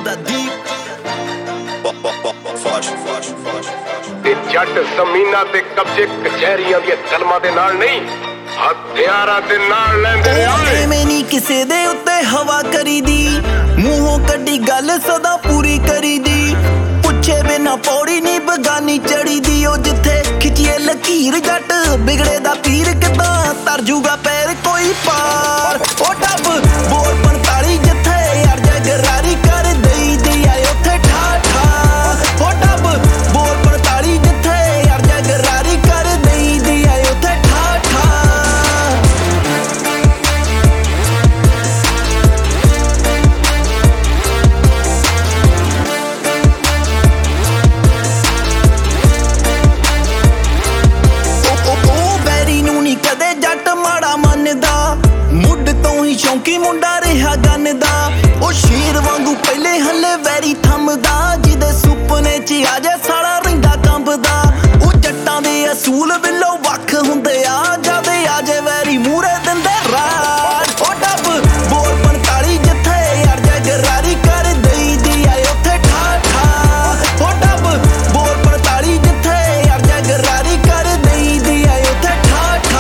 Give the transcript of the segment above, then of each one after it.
ਦਾ ਦੀਪ ਜੱਟ ਜ਼ਮੀਨਾਂ ਤੇ ਕਬਜ਼ੇ ਕਚਹਿਰੀਆਂ ਦੀਆਂ ਕਲਮਾਂ ਦੇ ਨਾਲ ਨਹੀਂ, ਹਥਿਆਰਾਂ ਦੇ ਨਾਲ ਲੈਂਦੇ ਆਏ। ਐਵੇਂ ਨਹੀਂ ਕਿਸੇ ਦੇ ਉੱਤੇ ਹਵਾ ਕਰੀਦੀ, ਮੂੰਹੋਂ ਕੱਢੀ ਗੱਲ ਸਦਾ ਪੂਰੀ ਕਰੀਦੀ। ਪੁੱਛੇ ਬਿਨਾ ਪੌੜੀ ਨਹੀਂ ਬਗਾਨੀ ਚੜੀਦੀ। ਉਹ ਜਿੱਥੇ ਖਿੱਚੀਏ ਲਕੀਰ ਜੱਟ ਬਿਗੜੇ ਦਾ ਪੀਰ ਕਿੱਦਾਂ ਤਰ ਜੂਗਾ ਪੈਰ ਕੋਈ ਪਾਰ। ਉਹ ਡੱਬ ਬੋਲ 45 ਜਿੱਥੇ ਯਾਰ ਜਗਰਾਰੀ ਕਰ ਦਈ ਦੀ ਆਏ ਉੱਥੇ ਠਾ ਠਾ। ਉਹ ਡੱਬ ਬੋਲ 45 ਜਿੱਥੇ ਯਾਰ ਜਗਰਾਰੀ ਕਰ ਦਈ ਦੀ ਆਏ ਉੱਥੇ ਠਾ ਠਾ। ਕਦੇ ਜੱਟ ਮਾੜਾ ਮੰਨਦਾ, ਮੁੱਢ ਤੋਂ ਹੀ ਸ਼ੌਂਕੀ ਮੁੰਡਾ ਰਿਹਾ ਗੰਨਦਾ। ਉਹ ਸ਼ੇਰ ਵਾਂਗੂ ਪਹਿਲੇ ਹੱਲੇ ਵੈਰੀ ਥੰਮਦਾ, ਜਿਹਦੇ ਸੁਪਨੇ 'ਚ ਆ ਜਾ ਸਾਲਾ ਰਹਿੰਦਾ ਕੰਬਦਾ। ਉਹ ਜੱਟਾਂ ਦੇ ਅਸੂਲ ਬਿੱਲੋ ਵੱਖ ਹੁੰਦੇ ਆ, ਜਦ ਆ ਜੇ ਵੈਰੀ ਮੂਹਰੇ ਦਿੰਦੇ ਰਾਜ। ਉਹ ਡੱਬ ਬੋਲ 45 ਜਿੱਥੇ ਯਾਰ ਜਗਰਾਰੀ ਕਰ ਦਈ ਦੀ ਆਏ ਉੱਥੇ ਠਾ ਠਾ। ਉਹ ਡੱਬ ਬੋਲ 45 ਜਿੱਥੇ ਯਾਰ ਜਗਰਾਰੀ ਕਰ ਦਈ ਦੀ ਆਏ ਉੱਥੇ ਠਾ ਠਾ।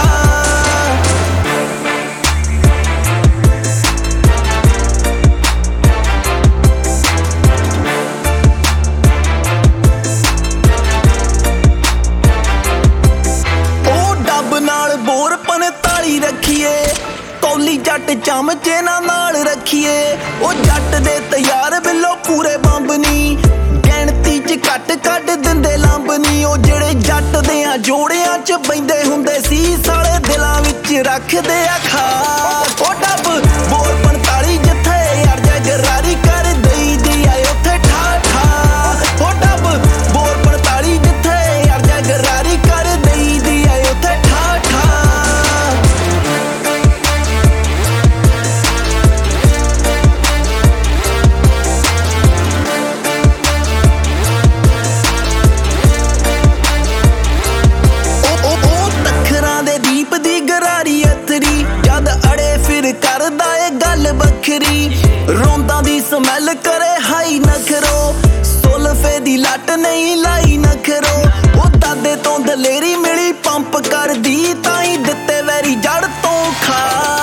ਨਾਲ ਬੋਰ 45 ਰੱਖੀਏ, ਕੌਲੀ ਜੱਟ ਚਮਚੇ ਨਾਲ ਰੱਖੀਏ। ਉਹ ਜੱਟ ਦੇ ਤਿਆਰ ਬਿੱਲੋ ਪੂਰੇ ਬੰਬ ਨੀ, ਗਿਣਤੀ 'ਚ ਘੱਟ ਕੱਢ ਦਿੰਦੇ ਲੰਬ ਨੀ। ਉਹ ਜਿਹੜੇ ਜੱਟ ਦੇ ਆ ਜੋੜਿਆਂ 'ਚ ਬੈਂਦੇ ਹੁੰਦੇ ਸੀ, ਸਾਲੇ ਦਿਲਾਂ ਵਿੱਚ ਰੱਖਦੇ ਆ ਖਾਰ। ਉਹ ਡੱਬ ਬੋਲ 45 ਜਿੱਥੇ ਯਾਰ ਜਗਰਾਰੀ ਕਰ ਦਈ ਦੀ ਆਏ ਉੱਥੇ ਠਾ ਠਾ। ਉਹ ਡੱਬ ਬੋਲ 45 ਜਿੱਥੇ ਯਾਰ ਜਗਰਾਰੀ ਕਰ ਦਈ ਦੀ ਆਏ ਉੱਥੇ ਠਾ ਠਾ। ਜਦ ਅੜੇ ਫਿਰ ਕਰਦਾ ਏ ਗੱਲ ਵੱਖਰੀ, ਰੋਂਦਾਂ ਦੀ ਸਮੈਲ ਕਰੇ ਹਾਈ ਨਖਰੋ। ਸੁਲਫੇ ਦੀ ਲੱਟ ਨਹੀਂ ਲਾਈ ਨਖਰੋ। ਉਹ ਦਾਦੇ ਤੋਂ ਦਲੇਰੀ ਮਿਲੀ ਪੰਪ ਕਰਦੀ, ਤਾਂ ਹੀ ਦਿੱਤੇ ਵੈਰੀ ਜੜ ਤੋਂ ਖਾ।